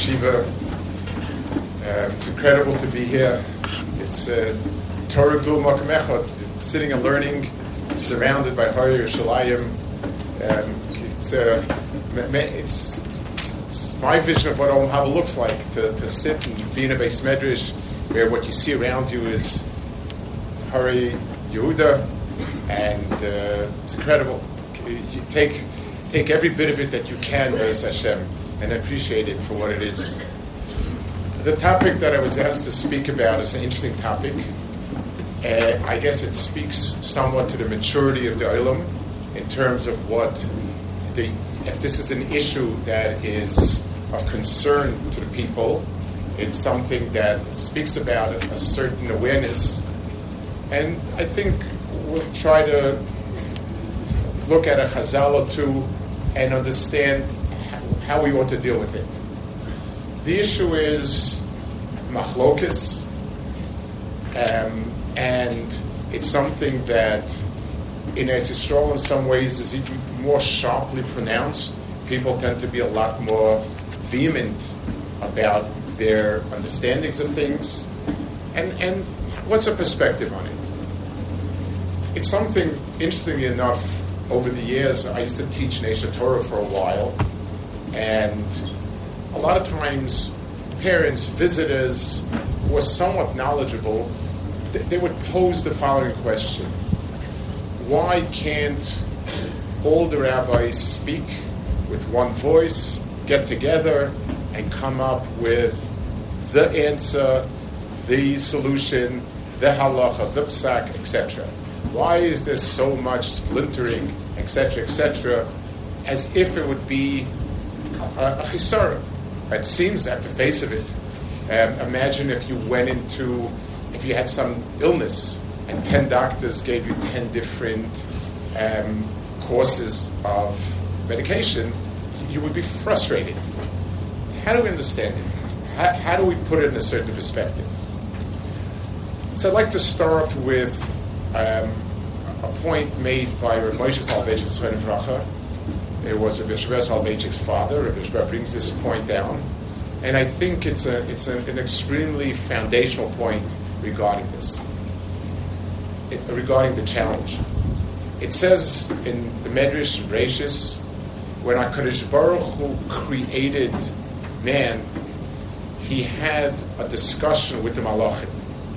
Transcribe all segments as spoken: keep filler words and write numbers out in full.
Yeshiva. Uh, it's incredible to be here. It's uh, Torah Gul Makom Echad, sitting and learning, surrounded by Har Yerushalayim. Um, it's, uh, it's, it's my vision of what Olam Haba looks like, to, to sit and be in a Beis Medrash where what you see around you is Har Yehuda, and uh, it's incredible. You take take every bit of it that you can, Beis Hashem, and appreciate it for what it is. The topic that I was asked to speak about is an interesting topic. Uh, I guess it speaks somewhat to the maturity of the Olam in terms of what the, if this is an issue that is of concern to the people, it's something that speaks about a certain awareness. And I think we'll try to look at a chazal or two and understand how we ought to deal with it. The issue is machlokes, um, and it's something that in Eretz Yisrael in some ways is even more sharply pronounced. People tend to be a lot more vehement about their understandings of things. And, and what's a perspective on it? It's something, interestingly enough, over the years, I used to teach Nesha Torah for a while, and a lot of times, parents, visitors who are somewhat knowledgeable, they, they would pose the following question: why can't all the rabbis speak with one voice, get together, and come up with the answer, the solution, the halacha, the psak, et cetera? Why is there so much splintering, et cetera, et cetera, as if it would be a, a chisara? It seems at the face of it. Um, imagine if you went into, if you had some illness and ten doctors gave you ten different um, courses of medication, you would be frustrated. How do we understand it? How, how do we put it in a certain perspective? So I'd like to start with um, a point made by Rav Moshe Soloveitchik Zechron Livracha. It was Rabbi Yeshua Soloveitchik's father. Rabbi Yeshua brings this point down, and I think it's a it's a, an extremely foundational point regarding this, it, regarding the challenge. It says in the Medrash Reishis, when HaKadosh Baruch Hu created man, he had a discussion with the Malachim.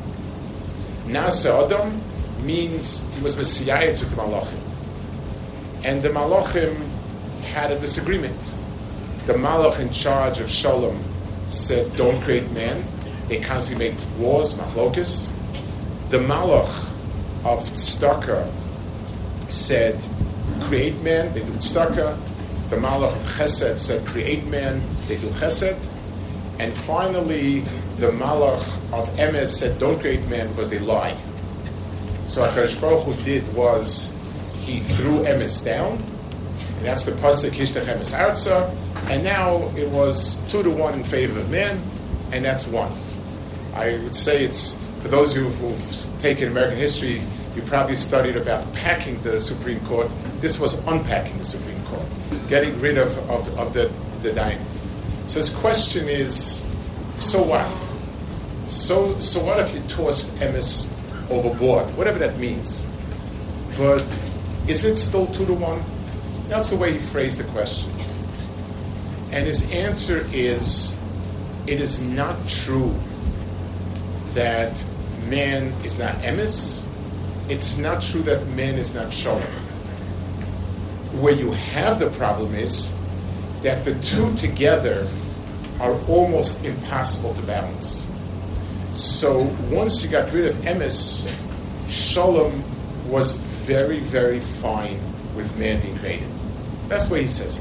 Nasa Adam means he was Messiahitz with the Malachim, and the Malachim had a disagreement. The Malach in charge of Shalom said, don't create man. They constantly make wars, machlokes. The Malach of Tzedakah said, create man. They do Tzedakah. The Malach of Chesed said, create man. They do Chesed. And finally, the Malach of Emes said, don't create man, because they lie. So what HaKadosh Baruch Hu did was, he threw Emes down, and that's the pasuk Hishtach Emes Arza, and now it was two to one in favor of man, and that's one. I would say it's, for those of you who've taken American history, you probably studied about packing the Supreme Court. This was unpacking the Supreme Court, getting rid of, of, of the, the dying. So his question is, so what? So so what if you tossed Emes overboard? Whatever that means. But is it still two to one? That's the way he phrased the question. And his answer is, it is not true that man is not Emes. It's not true that man is not Shalom. Where you have the problem is that the two together are almost impossible to balance. So once you got rid of Emes, Shalom was very, very fine with man being created. That's what he says.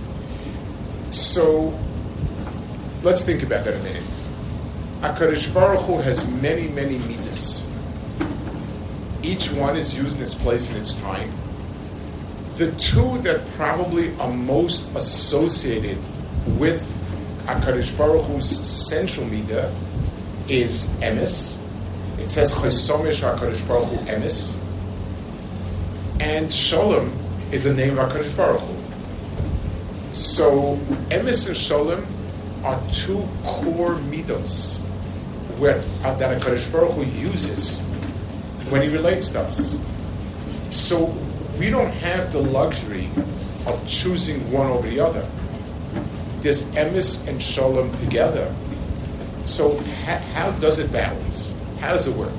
So let's think about that a minute. HaKadosh Baruch Hu has many, many midas. Each one is used in its place and its time. The two that probably are most associated with HaKadosh Baruch Hu's central midah is Emes. It says Chosomesh HaKadosh Baruch Hu Emes. And Shalom is the name of HaKadosh Baruch Hu. So Emes and Shalom are two core midos where, uh, that HaKadosh Baruch Hu uses when he relates to us. So we don't have the luxury of choosing one over the other. There's emes and shalom together. So ha- how does it balance? How does it work?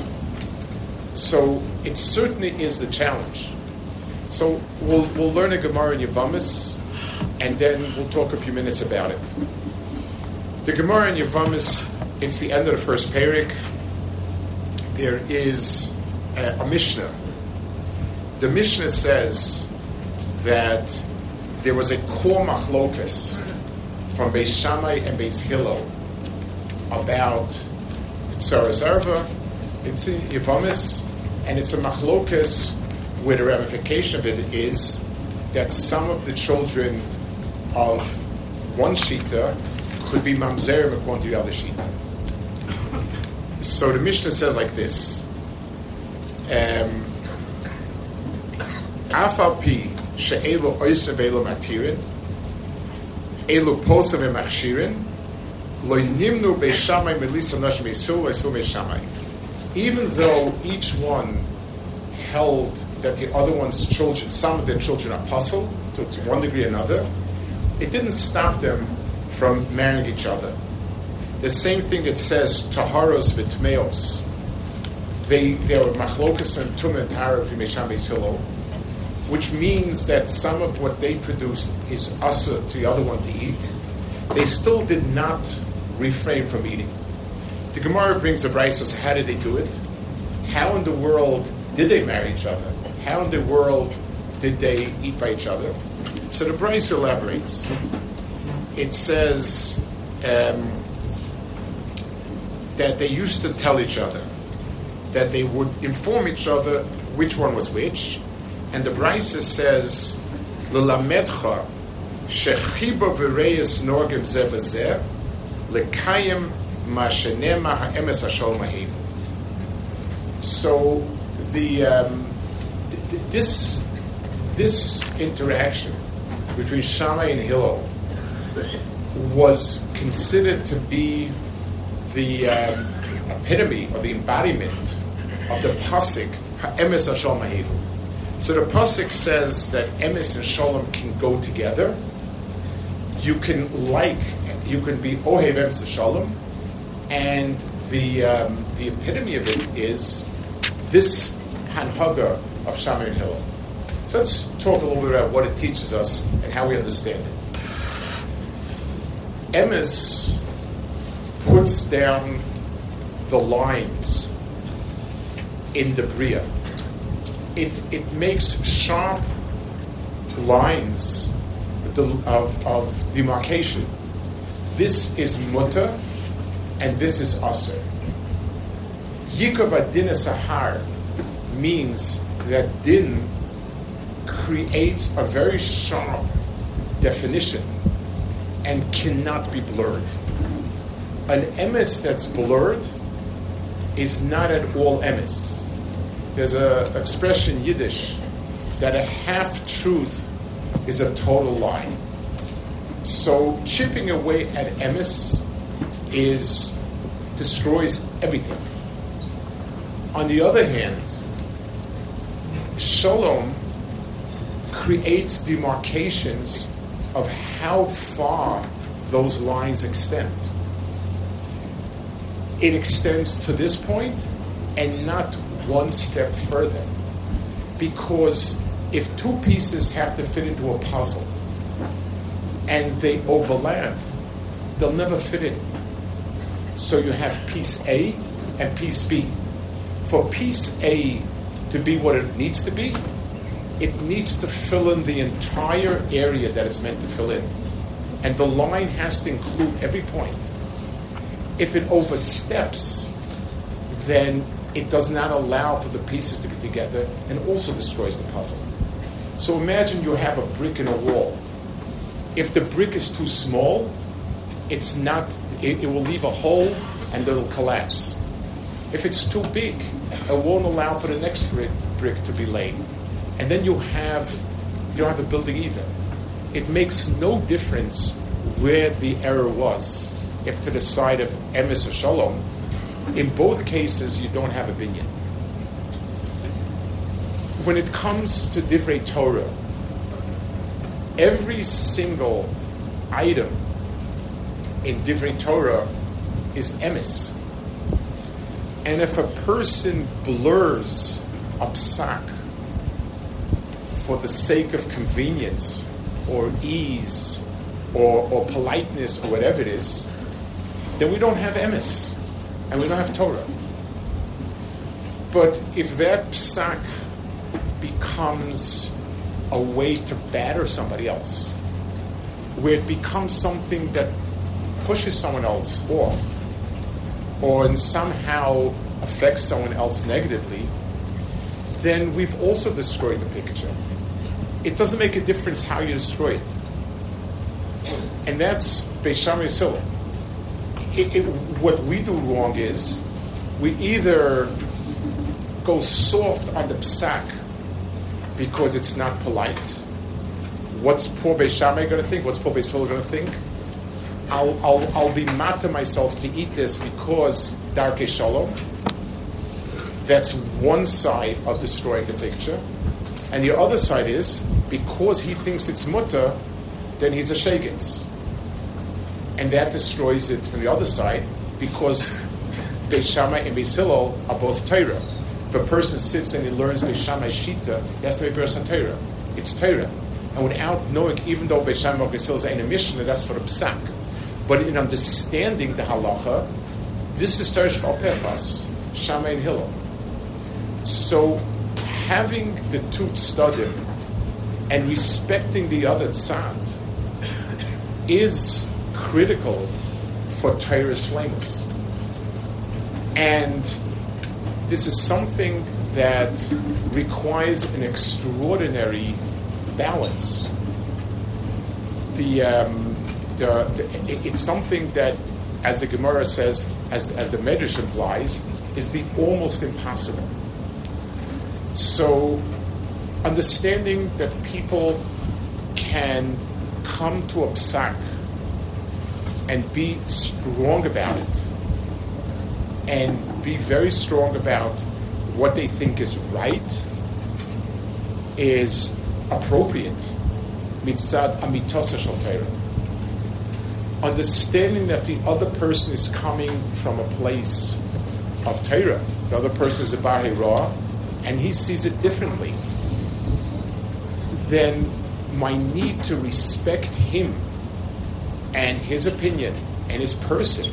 So it certainly is the challenge. So we'll we'll learn a Gemara in Yevamos, and then we'll talk a few minutes about it. The Gemara in Yevamos, it's the end of the first parak. There is a, a Mishnah. The Mishnah says that there was a kor machlokas from Beis Shammai and Beis Hillel about Tzara Zarva. It's in Yevamos, and it's a machlokas where the ramification of it is that some of the children of one shita could be mamzerim according to the other shita. So the Mishnah says like this: um, Afal pi she'elu oisav elu matirin, elu posav emachshirin, lo nimnu Beis Shammai melisa nashim Beis Hillel v'esil Beis Shammai. Even though each one held that the other one's children, some of their children are puzzled to, to one degree or another, it didn't stop them from marrying each other. The same thing it says, Taharos v'Tmeos. They they were machlokas and tum and tahara v'Beis Shammai Beis Hillel, which means that some of what they produced is asa to the other one to eat. They still did not refrain from eating. The Gemara brings the braysos. How did they do it? How in the world did they marry each other? How in the world did they eat by each other? So the brayso elaborates. It says um, that they used to tell each other, that they would inform each other which one was which, and the brayso says, "L'lamedcha shechiba v'reyes norgim zeh b'zeh lekayim mashenema ha'emes ha'shalom ha'hevu." So the um, th- this this interaction between Shammai and Hillel was considered to be the um, epitome or the embodiment of the pasuk ha'emes ha'shalom ha'hevu. So the pasuk says that emes and shalom can go together. You can like, you can be ohev emes and shalom, and the um, the epitome of it is this hanhaga of Shammai and Hillel. So let's talk a little bit about what it teaches us and how we understand it. Emes puts down the lines in the Bria. It it makes sharp lines of, of demarcation. This is mutter, and this is aser. Yikov adin sahar means that din creates a very sharp definition and cannot be blurred. An emes that's blurred is not at all emes. There's an expression in Yiddish that a half-truth is a total lie. So chipping away at emes is destroys everything. On the other hand, shalom creates demarcations of how far those lines extend. It extends to this point and not one step further. Because if two pieces have to fit into a puzzle and they overlap, they'll never fit in. So you have piece A and piece B. For piece A to be what it needs to be, it needs to fill in the entire area that it's meant to fill in. And the line has to include every point. If it oversteps, then it does not allow for the pieces to be together and also destroys the puzzle. So imagine you have a brick in a wall. If the brick is too small, it's not, it, it will leave a hole and it'll collapse. If it's too big, it won't allow for the next brick, brick to be laid. And then you have, you don't have a building either. It makes no difference where the error was, if to the side of emes or shalom, in both cases you don't have a binyan. When it comes to divrei Torah, every single item in divrei Torah is emes. And if a person blurs a psak for the sake of convenience or ease or, or politeness or whatever it is, then we don't have emes and we don't have Torah. But if that psak becomes a way to batter somebody else, where it becomes something that pushes someone else off or somehow affects someone else negatively, then we've also destroyed the picture. It doesn't make a difference how you destroy it. And that's Beis Shammai Yisrael. It, it, what we do wrong is we either go soft on the psak because it's not polite. What's poor Beis Shammai going to think? What's poor Beis Hillel going to think? I'll, I'll, I'll be mad to myself to eat this because Darkei Shalom. That's one side of destroying the picture. And the other side is, because he thinks it's mutter, then he's a shegitz. And that destroys it from the other side, because Beis Shammai and Beis Hillel are both Torah. If a person sits and he learns Beis Shammai Shita, he has to be based on Torah. It's Torah. And without knowing, even though Beis Shammai and Beis Hillel is in a Mishnah, that's for the psak. But in understanding the halacha, this is Torah Sheba'al Peh Fas, Shammai and Hillel. So having the two tzadim and respecting the other tzad is critical for Torah's flames. And this is something that requires an extraordinary balance. The, um, the, the it, it's something that, as the Gemara says, as as the Medrash implies, is the almost impossible. So, understanding that people can come to a psak and be strong about it, and be very strong about what they think is right, is appropriate. Mitzad amitosa shel Torah. Understanding that the other person is coming from a place of Torah. The other person is a bar hira, and he sees it differently. Then my need to respect him and his opinion and his person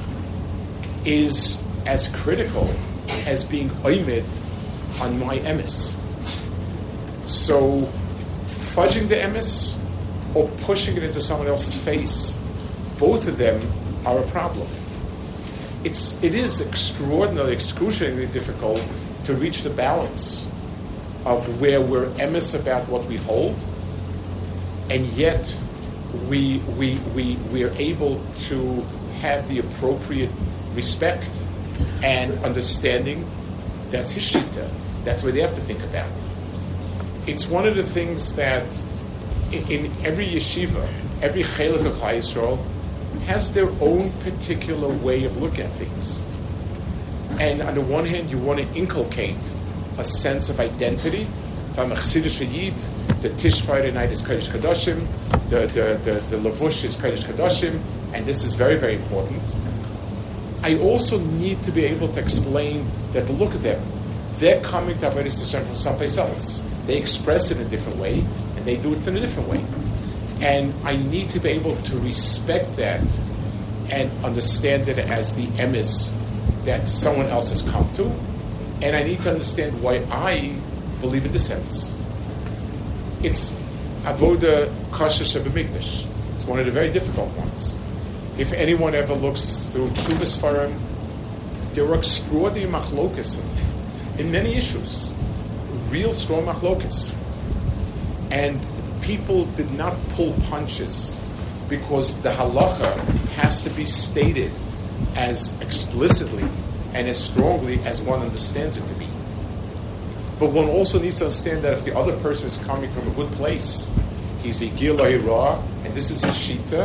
is as critical as being oimid on my emes. So, fudging the emes or pushing it into someone else's face, both of them are a problem. It's it is extraordinarily, excruciatingly difficult to reach the balance of where we're emes about what we hold, and yet we we we we are able to have the appropriate respect and understanding. That's his shita. That's what they have to think about. It's one of the things that in, in every yeshiva, every chelik of Klal Yisrael has their own particular way of looking at things. And on the one hand, you want to inculcate a sense of identity. If I'm a Chassidish Yid, the Tish Friday night is Kodesh Kadoshim, the, the, the, the Lavush is Kodesh Kadoshim, and this is very, very important. I also need to be able to explain that, look at them, they're coming to Avodas Hashem from someplace else. They express it in a different way, and they do it in a different way. And I need to be able to respect that and understand it as the emes that someone else has come to, and I need to understand why I believe in this emes. It's avoda kasha shebemikdash. It's one of the very difficult ones. If anyone ever looks through Tshuvas Farim, there were extraordinary machlokas in many issues, real strong machlokas, and people did not pull punches because the halacha has to be stated as explicitly and as strongly as one understands it to be. But one also needs to understand that if the other person is coming from a good place, he's a giloi ra, and this is his shita, and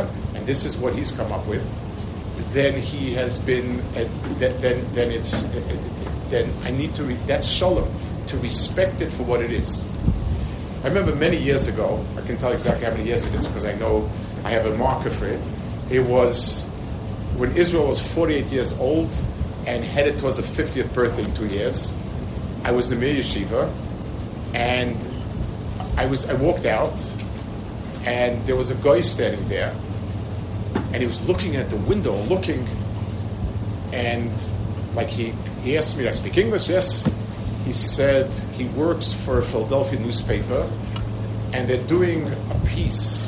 and this is what he's come up with, then he has been, uh, then, then then it's, uh, then I need to, re- that's shalom, to respect it for what it is. I remember many years ago, I can tell exactly how many years it is because I know I have a marker for it. It was when Israel was forty-eight years old and headed towards the fiftieth birthday in two years. I was in the Mir Yeshiva, and I was I walked out, and there was a guy standing there, and he was looking at the window, looking, and like he, he asked me, "Do I speak English?" Yes. He said he works for a Philadelphia newspaper, and they're doing a piece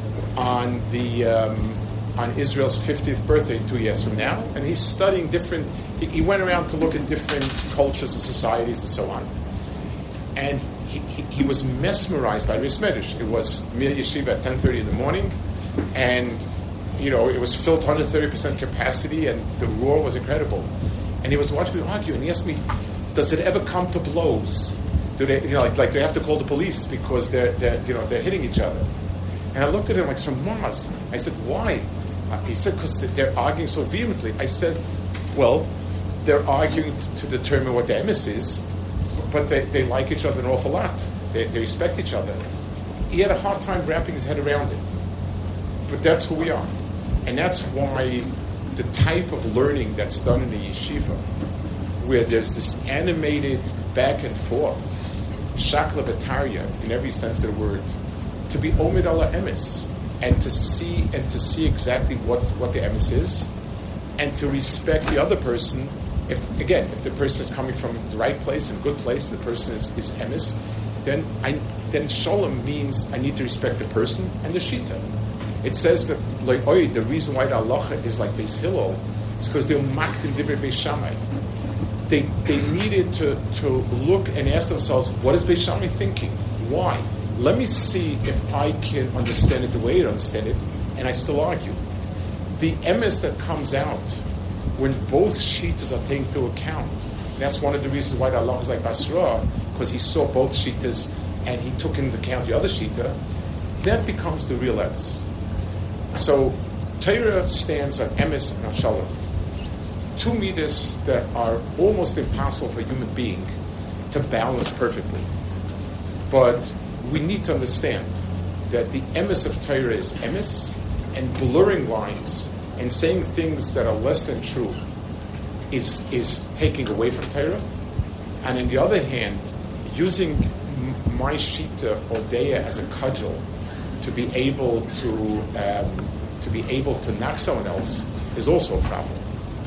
on the um, on Israel's fiftieth birthday two years from now, and he's studying different. He, he went around to look at different cultures and societies and so on, and he, he, he was mesmerized by Ris Medish. It was Mir Yeshiva at ten thirty in the morning, and you know it was filled to one hundred thirty percent capacity, and the roar was incredible. And he was watching me argue, and he asked me, does it ever come to blows? Do they, you know, like, like they have to call the police because they're, they're, you know, they're hitting each other? And I looked at him like, some Mars. I said, why? Uh, he said, because they're arguing so vehemently. I said, well, they're arguing to determine what the emes is, but they, they like each other an awful lot. They, they respect each other. He had a hard time wrapping his head around it. But that's who we are. And that's why the type of learning that's done in the yeshiva, where there's this animated back and forth, shakla b'tarya, in every sense of the word, to be omid ala emes, and to see and to see exactly what, what the emes is, and to respect the other person. If again, if the person is coming from the right place and good place, and the person is, is emes, then I then shalom means I need to respect the person and the shita. It says that like oy, the reason why the halacha is like Beis Hillel is because they're makdim divrei Beis Shammai. They they needed to, to look and ask themselves, what is Beis Shammai thinking? Why? Let me see if I can understand it the way you understand it, and I still argue. The emes that comes out when both shitas are taken into account, and that's one of the reasons why the halacha is like Basra, because he saw both shitas and he took into account the other shita, that becomes the real emes. So Torah stands on emes and on shalom. Two meters that are almost impossible for a human being to balance perfectly. But we need to understand that the emes of Torah is emes, and blurring lines and saying things that are less than true is is taking away from Torah. And on the other hand, using m- my shita or deya as a cudgel to be able to um, to be able to knock someone else is also a problem.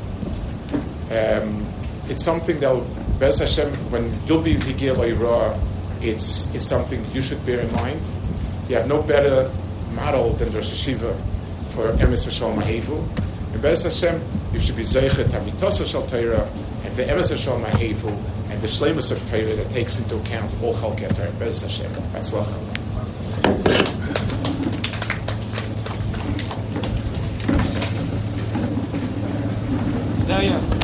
Um, it's something that, Bez Hashem, when you'll be Higil Oirah, it's it's something you should bear in mind. You have no better model than Rosh Hashiva for Emes V'Shalom Ha'evu. And Bez Hashem, you should be Zeichet HaMitosa Shal Torah, and the Emes V'Shalom Ha'evu, and the Shleimus of Torah that takes into account all Chalkei Torah. Bez Hashem. Hatzlacha. Yeah, yeah.